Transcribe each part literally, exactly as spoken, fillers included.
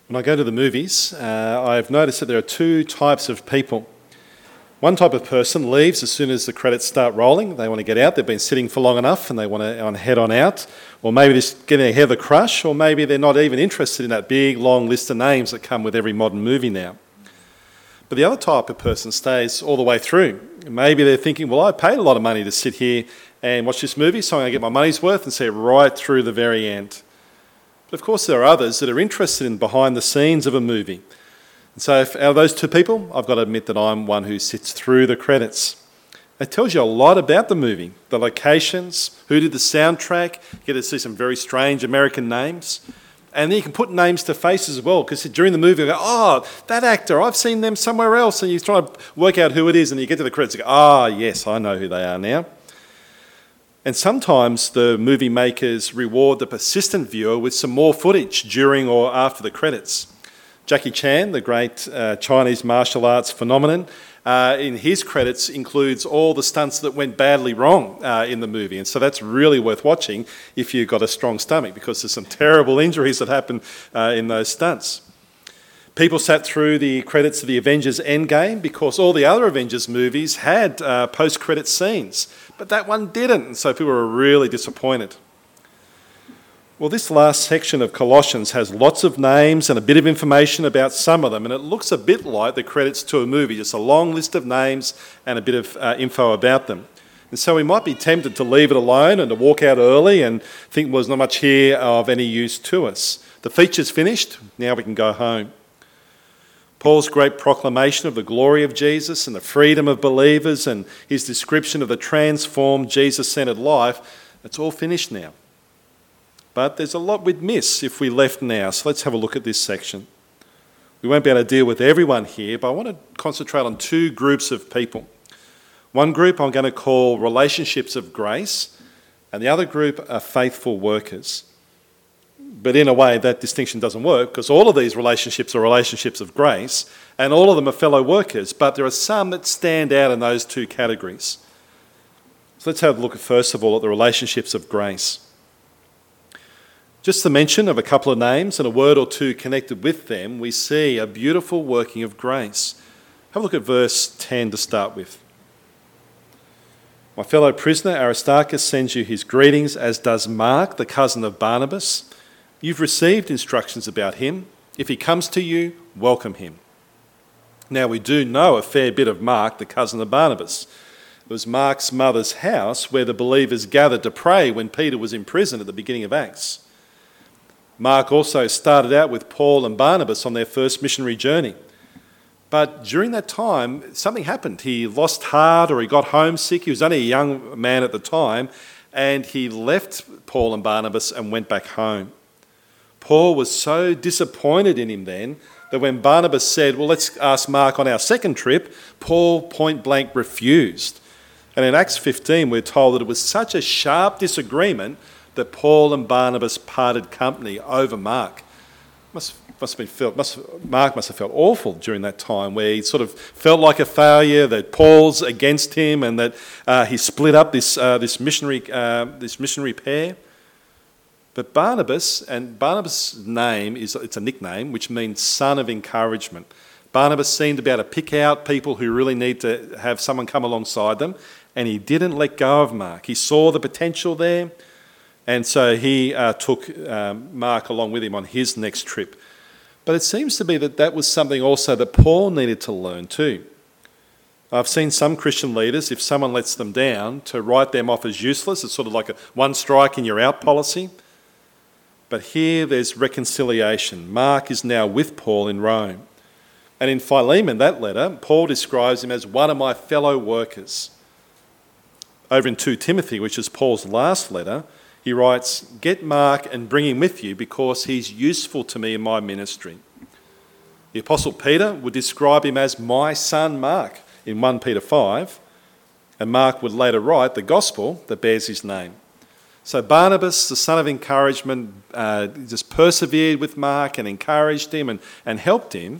When I go to the movies, uh, I've noticed that there are two types of people. One type of person leaves as soon as the credits start rolling. They want to get out. They've been sitting for long enough and they want to head on out. Or maybe they're just getting ahead of the crush, or maybe they're not even interested in that big, long list of names that come with every modern movie now. But the other type of person stays all the way through. Maybe they're thinking, well, I paid a lot of money to sit here and watch this movie, so I'm going to get my money's worth and see it right through the very end. But of course there are others that are interested in behind the scenes of a movie. And so if, out of those two people, I've got to admit that I'm one who sits through the credits. It tells you a lot about the movie, the locations, who did the soundtrack. You get to see some very strange American names. And then you can put names to faces as well, because during the movie you go, oh, that actor, I've seen them somewhere else. And you try to work out who it is, and you get to the credits and go, ah, oh, yes, I know who they are now. And sometimes the movie makers reward the persistent viewer with some more footage during or after the credits. Jackie Chan, the great uh, Chinese martial arts phenomenon, uh, in his credits includes all the stunts that went badly wrong uh, in the movie. And so that's really worth watching if you've got a strong stomach, because there's some terrible injuries that happen uh, in those stunts. People sat through the credits of the Avengers Endgame because all the other Avengers movies had uh, post-credit scenes, but that one didn't, and so people were really disappointed. Well, this last section of Colossians has lots of names and a bit of information about some of them, and it looks a bit like the credits to a movie, just a long list of names and a bit of uh, info about them. And so we might be tempted to leave it alone and to walk out early and think, well, there's not much here of any use to us. The feature's finished, now we can go home. Paul's great proclamation of the glory of Jesus and the freedom of believers and his description of the transformed Jesus-centered life, it's all finished now. But there's a lot we'd miss if we left now, so let's have a look at this section. We won't be able to deal with everyone here, but I want to concentrate on two groups of people. One group I'm going to call relationships of grace, and the other group are faithful workers. But in a way, that distinction doesn't work, because all of these relationships are relationships of grace, and all of them are fellow workers, but there are some that stand out in those two categories. So let's have a look at, first of all, at the relationships of grace. Just the mention of a couple of names and a word or two connected with them, we see a beautiful working of grace. Have a look at verse ten to start with. My fellow prisoner Aristarchus sends you his greetings, as does Mark, the cousin of Barnabas. You've received instructions about him. If he comes to you, welcome him. Now, we do know a fair bit of Mark, the cousin of Barnabas. It was Mark's mother's house where the believers gathered to pray when Peter was in prison at the beginning of Acts. Mark also started out with Paul and Barnabas on their first missionary journey. But during that time, something happened. He lost heart, or he got homesick. He was only a young man at the time, and he left Paul and Barnabas and went back home. Paul was so disappointed in him then that when Barnabas said, well, let's ask Mark on our second trip, Paul point blank refused. And in Acts fifteen, we're told that it was such a sharp disagreement that Paul and Barnabas parted company over Mark. Must, must have been felt, must, Mark must have felt awful during that time, where he sort of felt like a failure, that Paul's against him, and that uh, he split up this uh, this missionary uh, this missionary pair. But Barnabas, and Barnabas' name is it's a nickname which means son of encouragement. Barnabas seemed to be able to pick out people who really need to have someone come alongside them, and he didn't let go of Mark. He saw the potential there. And so he uh, took um, Mark along with him on his next trip. But it seems to be that that was something also that Paul needed to learn too. I've seen some Christian leaders, if someone lets them down, to write them off as useless. It's sort of like a one strike and you're out policy. But here there's reconciliation. Mark is now with Paul in Rome. And in Philemon, that letter, Paul describes him as one of my fellow workers. Over in Second Timothy, which is Paul's last letter, he writes, get Mark and bring him with you because he's useful to me in my ministry. The Apostle Peter would describe him as my son Mark in First Peter five, and Mark would later write the gospel that bears his name. So Barnabas, the son of encouragement, uh, just persevered with Mark and encouraged him and, and helped him.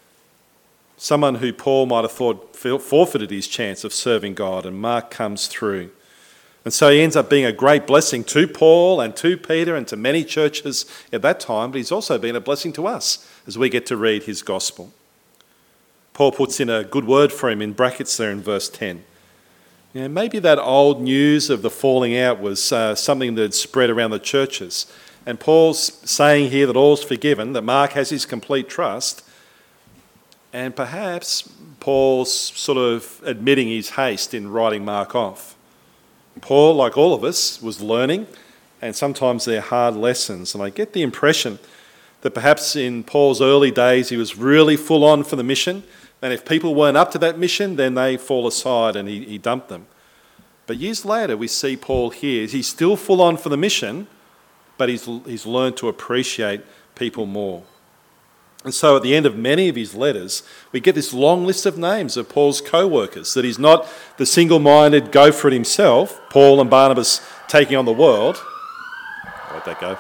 Someone who Paul might have thought forfeited his chance of serving God, and Mark comes through. And so he ends up being a great blessing to Paul and to Peter and to many churches at that time, but he's also been a blessing to us as we get to read his gospel. Paul puts in a good word for him in brackets there in verse ten. You know, maybe that old news of the falling out was uh, something that had spread around the churches. And Paul's saying here that all's forgiven, that Mark has his complete trust. And perhaps Paul's sort of admitting his haste in writing Mark off. Paul, like all of us, was learning, and sometimes they're hard lessons. And I get the impression that perhaps in Paul's early days he was really full on for the mission, and if people weren't up to that mission, then they fall aside and he, he dumped them. But years later we see Paul here. He's still full on for the mission, but he's, he's learned to appreciate people more. And so at the end of many of his letters, we get this long list of names of Paul's co-workers, that he's not the single-minded go for it himself, Paul and Barnabas taking on the world. I'll let that go.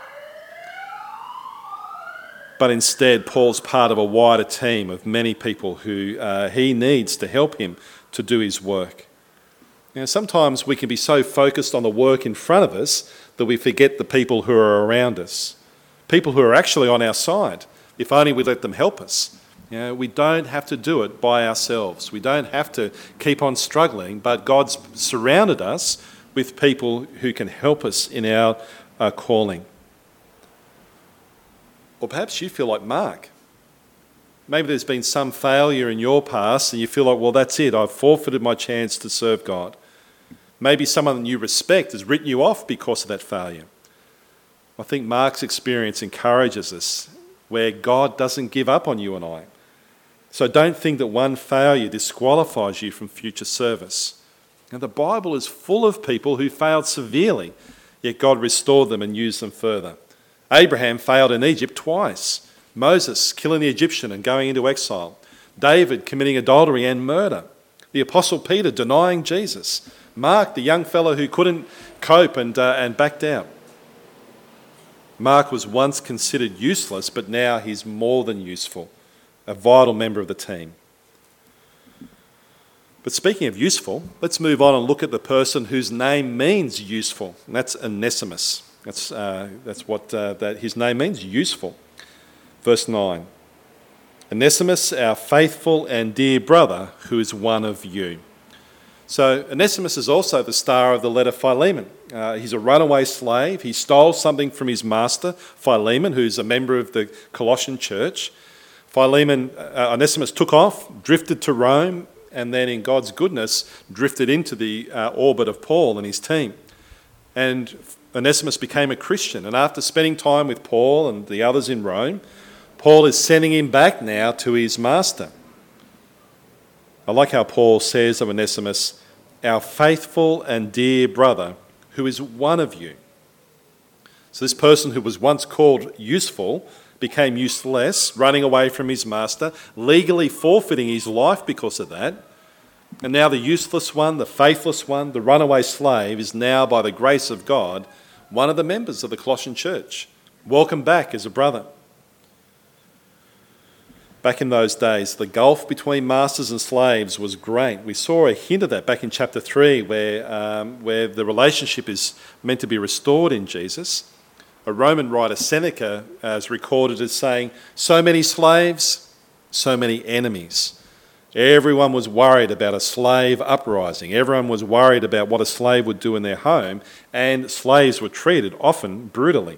But instead, Paul's part of a wider team of many people who uh, he needs to help him to do his work. Now, sometimes we can be so focused on the work in front of us that we forget the people who are around us, people who are actually on our side. If only we let them help us. You know, we don't have to do it by ourselves. We don't have to keep on struggling, but God's surrounded us with people who can help us in our uh, calling. Or perhaps you feel like Mark. Maybe there's been some failure in your past and you feel like, well, that's it. I've forfeited my chance to serve God. Maybe someone you respect has written you off because of that failure. I think Mark's experience encourages us where God doesn't give up on you and I. So don't think that one failure disqualifies you from future service. Now, the Bible is full of people who failed severely, yet God restored them and used them further. Abraham failed in Egypt twice. Moses killing the Egyptian and going into exile. David committing adultery and murder. The Apostle Peter denying Jesus. Mark, the young fellow who couldn't cope and, uh, and backed out. Mark was once considered useless, but now he's more than useful, a vital member of the team. But speaking of useful, let's move on and look at the person whose name means useful, and that's Onesimus. That's, uh, that's what uh, that his name means, useful. Verse nine. Onesimus, our faithful and dear brother, who is one of you. So Onesimus is also the star of the letter Philemon. Uh, he's a runaway slave. He stole something from his master, Philemon, who's a member of the Colossian church. Philemon, uh, Onesimus took off, drifted to Rome, and then in God's goodness, drifted into the uh, orbit of Paul and his team. And Onesimus became a Christian. And after spending time with Paul and the others in Rome, Paul is sending him back now to his master. I like how Paul says of Onesimus, our faithful and dear brother, who is one of you. So this person who was once called useful became useless, running away from his master, legally forfeiting his life because of that. And now the useless one, the faithless one, the runaway slave is now, by the grace of God, one of the members of the Colossian church. Welcome back as a brother. Back in those days, the gulf between masters and slaves was great. We saw a hint of that back in chapter three, where, um, where the relationship is meant to be restored in Jesus. A Roman writer, Seneca, is recorded as saying, so many slaves, so many enemies. Everyone was worried about a slave uprising. Everyone was worried about what a slave would do in their home, and slaves were treated often brutally.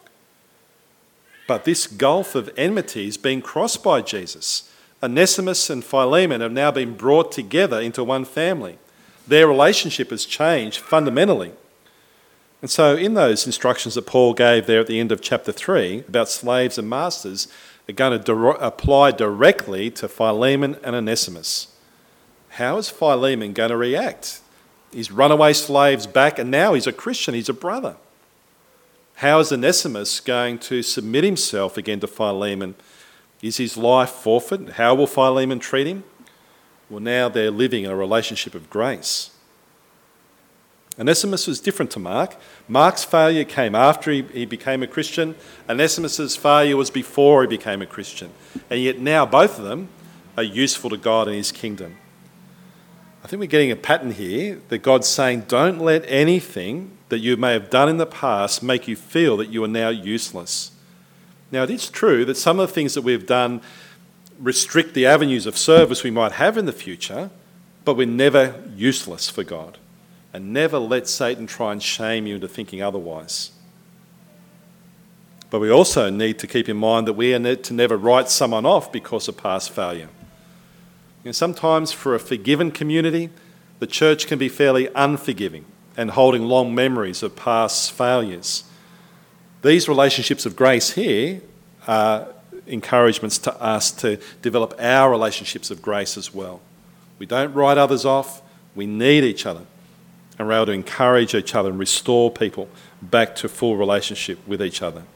But this gulf of enmity is being crossed by Jesus. Onesimus and Philemon have now been brought together into one family. Their relationship has changed fundamentally. And so in those instructions that Paul gave there at the end of chapter three about slaves and masters are going to di- apply directly to Philemon and Onesimus. How is Philemon going to react? He's runaway slaves back and now he's a Christian, he's a brother. How is Onesimus going to submit himself again to Philemon? Is his life forfeit? How will Philemon treat him? Well, now they're living in a relationship of grace. Onesimus was different to Mark. Mark's failure came after he, he became a Christian. Onesimus' failure was before he became a Christian. And yet now both of them are useful to God and his kingdom. I think we're getting a pattern here that God's saying, don't let anything that you may have done in the past make you feel that you are now useless. Now, it is true that some of the things that we've done restrict the avenues of service we might have in the future, but we're never useless for God. And never let Satan try and shame you into thinking otherwise. But we also need to keep in mind that we are to never write someone off because of past failure. You know, sometimes for a forgiven community, the church can be fairly unforgiving and holding long memories of past failures. These relationships of grace here are encouragements to us to develop our relationships of grace as well. We don't write others off. We need each other. And we're able to encourage each other and restore people back to full relationship with each other.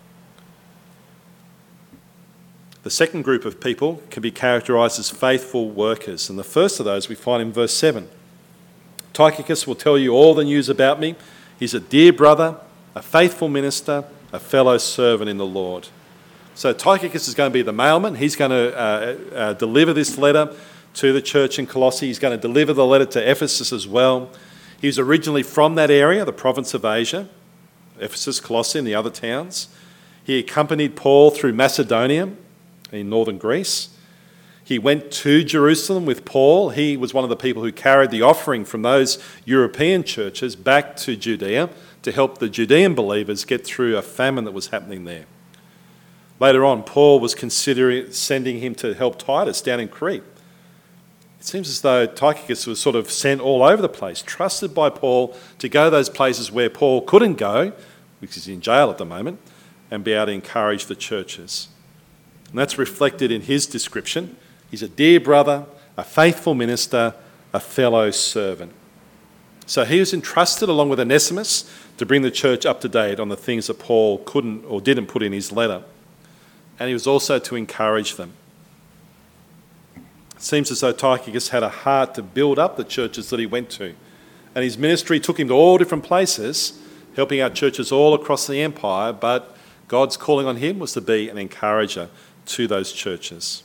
The second group of people can be characterised as faithful workers. And the first of those we find in verse seven. Tychicus will tell you all the news about me. He's a dear brother, a faithful minister, a fellow servant in the Lord. So Tychicus is going to be the mailman. He's going to uh, uh, deliver this letter to the church in Colossae. He's going to deliver the letter to Ephesus as well. He was originally from that area, the province of Asia, Ephesus, Colossae and the other towns. He accompanied Paul through Macedonia in northern Greece. He went to Jerusalem with Paul. He was one of the people who carried the offering from those European churches back to Judea to help the Judean believers get through a famine that was happening there. Later on, Paul was considering sending him to help Titus down in Crete. It seems as though Tychicus was sort of sent all over the place, trusted by Paul to go to those places where Paul couldn't go, because he's in jail at the moment, and be able to encourage the churches. And that's reflected in his description. He's a dear brother, a faithful minister, a fellow servant. So he was entrusted, along with Onesimus, to bring the church up to date on the things that Paul couldn't or didn't put in his letter. And he was also to encourage them. It seems as though Tychicus had a heart to build up the churches that he went to. And his ministry took him to all different places, helping out churches all across the empire, but God's calling on him was to be an encourager to those churches.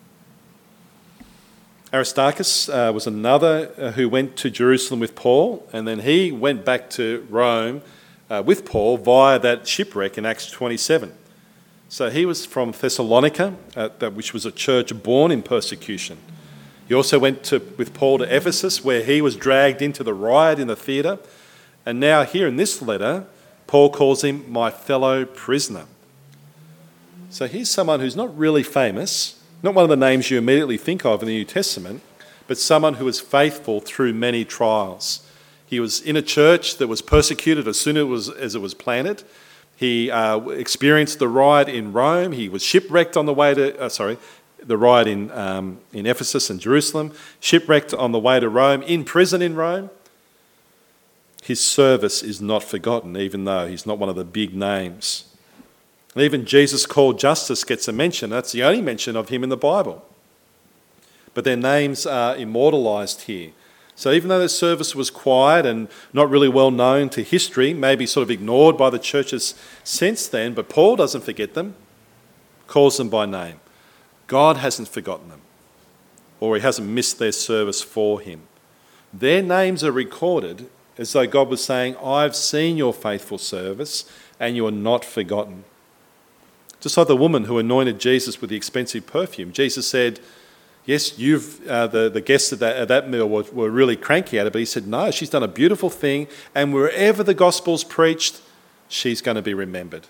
Aristarchus uh, was another uh, who went to Jerusalem with Paul, and then he went back to Rome uh, with Paul via that shipwreck in Acts twenty-seven. So he was from Thessalonica, uh, that, which was a church born in persecution. He also went to, with Paul to Ephesus, where he was dragged into the riot in the theatre. And now here in this letter, Paul calls him my fellow prisoner. So here's someone who's not really famous, not one of the names you immediately think of in the New Testament, but someone who was faithful through many trials. He was in a church that was persecuted as soon as it was, as it was planted. He uh, experienced the riot in Rome. He was shipwrecked on the way to, uh, sorry, the riot in, um, in Ephesus and Jerusalem, shipwrecked on the way to Rome, in prison in Rome. His service is not forgotten, even though he's not one of the big names. And even Jesus called Justus gets a mention. That's the only mention of him in the Bible. But their names are immortalised here. So even though their service was quiet and not really well known to history, maybe sort of ignored by the churches since then, but Paul doesn't forget them, calls them by name. God hasn't forgotten them, or he hasn't missed their service for him. Their names are recorded as though God was saying, I've seen your faithful service and you are not forgotten. Just like the woman who anointed Jesus with the expensive perfume. Jesus said, yes, you've uh, the, the guests at that, at that meal were, were really cranky at it, but he said, no, she's done a beautiful thing, and wherever the gospel's preached, she's going to be remembered.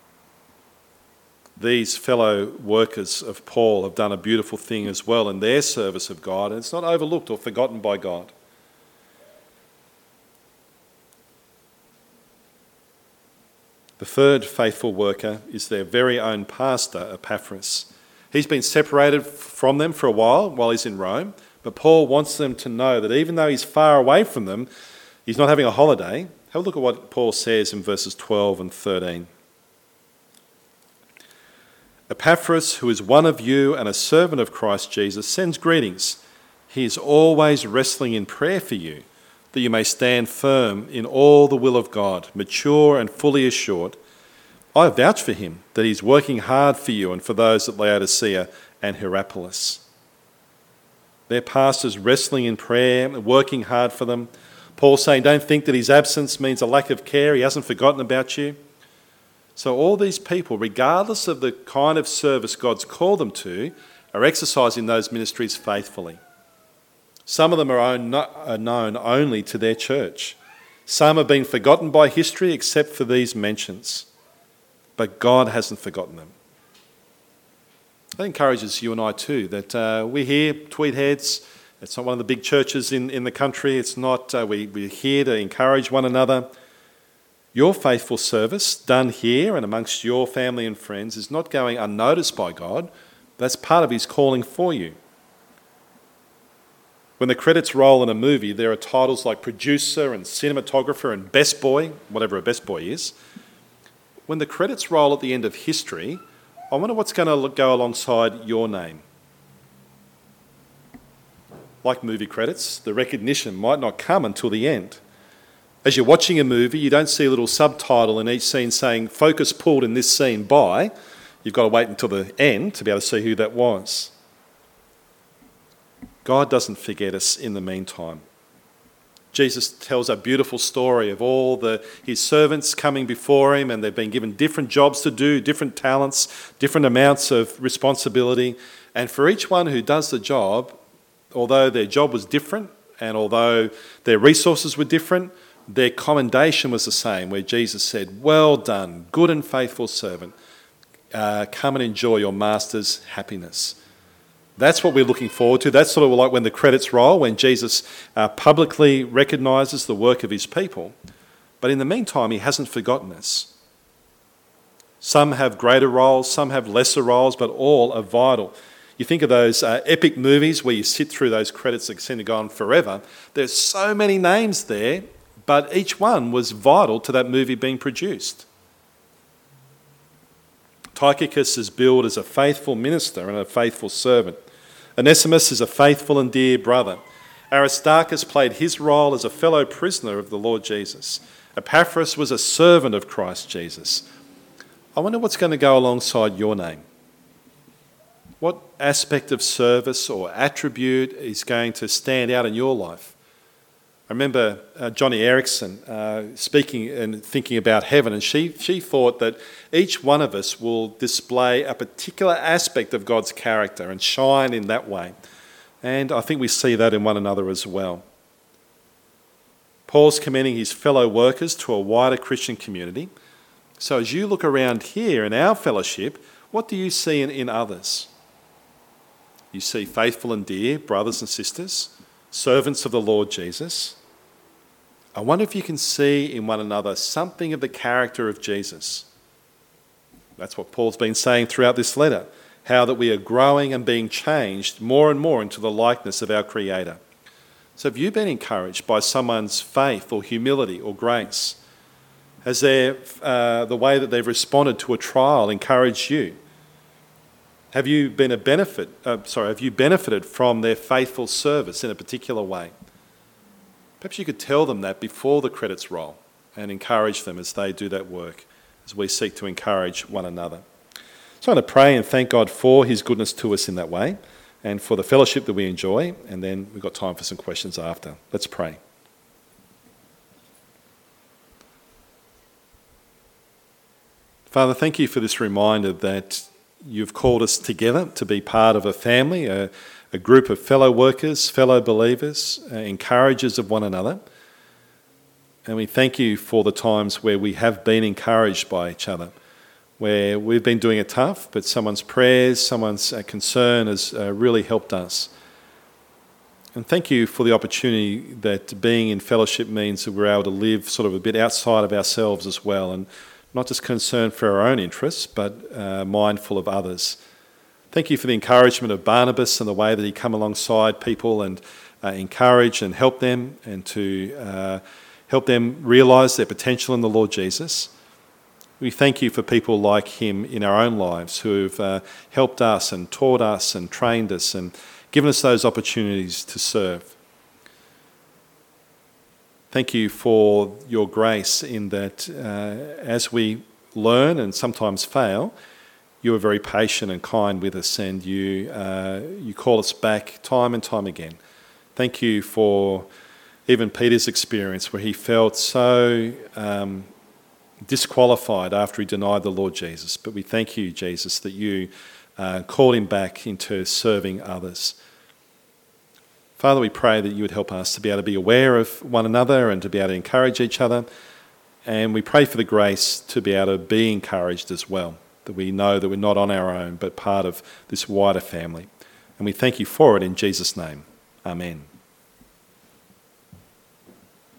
These fellow workers of Paul have done a beautiful thing as well in their service of God, and it's not overlooked or forgotten by God. The third faithful worker is their very own pastor, Epaphras. He's been separated from them for a while while he's in Rome, but Paul wants them to know that even though he's far away from them, he's not having a holiday. Have a look at what Paul says in verses twelve and thirteen. Epaphras, who is one of you and a servant of Christ Jesus, sends greetings. He is always wrestling in prayer for you, that you may stand firm in all the will of God, mature and fully assured. I vouch for him that he's working hard for you and for those at Laodicea and Hierapolis. Their pastors wrestling in prayer, working hard for them. Paul saying, don't think that his absence means a lack of care. He hasn't forgotten about you. So all these people, regardless of the kind of service God's called them to, are exercising those ministries faithfully. Some of them are, own, are known only to their church. Some have been forgotten by history except for these mentions. But God hasn't forgotten them. That encourages you and I too, that uh, we're here, Tweed Heads. It's not one of the big churches in, in the country. It's not, uh, we, we're here to encourage one another. Your faithful service done here and amongst your family and friends is not going unnoticed by God. That's part of his calling for you. When the credits roll in a movie, there are titles like producer and cinematographer and best boy, whatever a best boy is. When the credits roll at the end of history, I wonder what's going to go alongside your name. Like movie credits, the recognition might not come until the end. As you're watching a movie, you don't see a little subtitle in each scene saying, focus pulled in this scene by. You've got to wait until the end to be able to see who that was. God doesn't forget us in the meantime. Jesus tells a beautiful story of all the his servants coming before him, and they've been given different jobs to do, different talents, different amounts of responsibility. And for each one who does the job, although their job was different and although their resources were different, their commendation was the same, where Jesus said, well done, good and faithful servant. Uh, come and enjoy your master's happiness. That's what we're looking forward to. That's sort of like when the credits roll, when Jesus uh, publicly recognises the work of his people. But in the meantime, he hasn't forgotten us. Some have greater roles, some have lesser roles, but all are vital. You think of those uh, epic movies where you sit through those credits that seem to go on forever. There's so many names there, but each one was vital to that movie being produced. Tychicus is billed as a faithful minister and a faithful servant. Onesimus is a faithful and dear brother. Aristarchus played his role as a fellow prisoner of the Lord Jesus. Epaphras was a servant of Christ Jesus. I wonder what's going to go alongside your name. What aspect of service or attribute is going to stand out in your life? I remember uh, Johnny Erickson uh, speaking and thinking about heaven, and she, she thought that each one of us will display a particular aspect of God's character and shine in that way. And I think we see that in one another as well. Paul's commending his fellow workers to a wider Christian community. So as you look around here in our fellowship, what do you see in, in others? You see faithful and dear brothers and sisters, servants of the Lord Jesus. I wonder if you can see in one another something of the character of Jesus. That's what Paul's been saying throughout this letter, how that we are growing and being changed more and more into the likeness of our Creator. So have you been encouraged by someone's faith or humility or grace? Has their, uh, the way that they've responded to a trial encouraged you? Have you been a benefit? Uh, sorry, have you benefited from their faithful service in a particular way? Perhaps you could tell them that before the credits roll and encourage them as they do that work, as we seek to encourage one another. So I'm going to pray and thank God for his goodness to us in that way and for the fellowship that we enjoy, and then we've got time for some questions after. Let's pray. Father, thank you for this reminder that you've called us together to be part of a family, a, a group of fellow workers, fellow believers, uh, encouragers of one another. And we thank you for the times where we have been encouraged by each other, where we've been doing it tough, but someone's prayers, someone's uh, concern has uh, really helped us. And thank you for the opportunity that being in fellowship means that we're able to live sort of a bit outside of ourselves as well, and not just concerned for our own interests, but uh, mindful of others. Thank you for the encouragement of Barnabas and the way that he come alongside people and uh, encourage and help them and to uh, help them realise their potential in the Lord Jesus. We thank you for people like him in our own lives who have uh, helped us and taught us and trained us and given us those opportunities to serve. Thank you for your grace in that uh, as we learn and sometimes fail, you are very patient and kind with us, and you uh, you call us back time and time again. Thank you for even Peter's experience, where he felt so um, disqualified after he denied the Lord Jesus. But we thank you, Jesus, that you uh, called him back into serving others. Father, we pray that you would help us to be able to be aware of one another and to be able to encourage each other. And we pray for the grace to be able to be encouraged as well, that we know that we're not on our own, but part of this wider family. And we thank you for it in Jesus' name. Amen.